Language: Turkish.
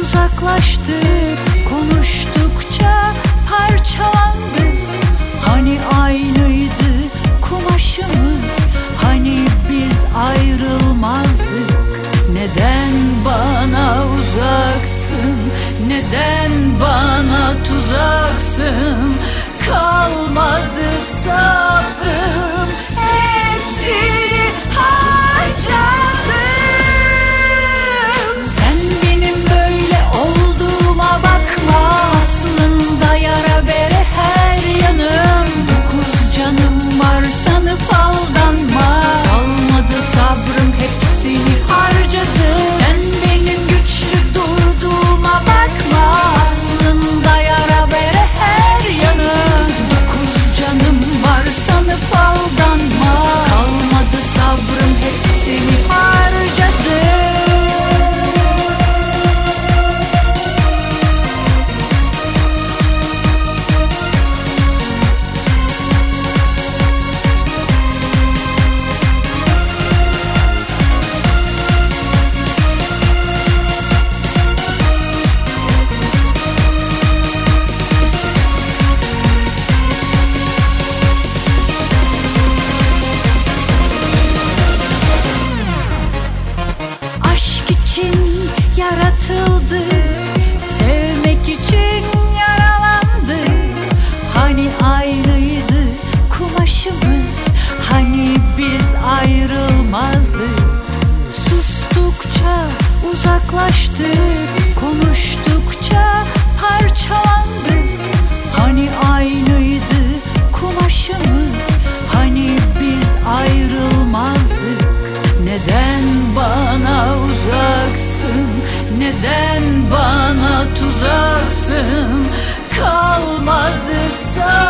uzaklaştık, konuştukça parçalandık. Hani aynıydı kumaşımız, hani biz ayrılmazdık. Neden bana uzaksın, neden bana tuzaksın? Kalmadı sabrım, hepsini harcadım. Sen benim böyle olduğuma bakma, aslında yara bere her yanım. 9 canım var sanıp aldanma, kalmadı sabrım, hepsini harcadım. Sen benim güçlü durduğuma bakma, aslında yara bere her yanım. 9 canım var sanıp aldanma, kalmadı sabrım, hepsini harcadım. Aşk için yaratıldık, sevmek için yaralandık. Hani aynıydı kumaşımız, hani biz ayrılmazdık. Sustukça uzaklaştık, konuştukça parçalandık. Hani aynıydı kumaşımız, hani biz ayrılmazdık. Neden bana uzaksın, neden bana tuzaksın? Kalmadı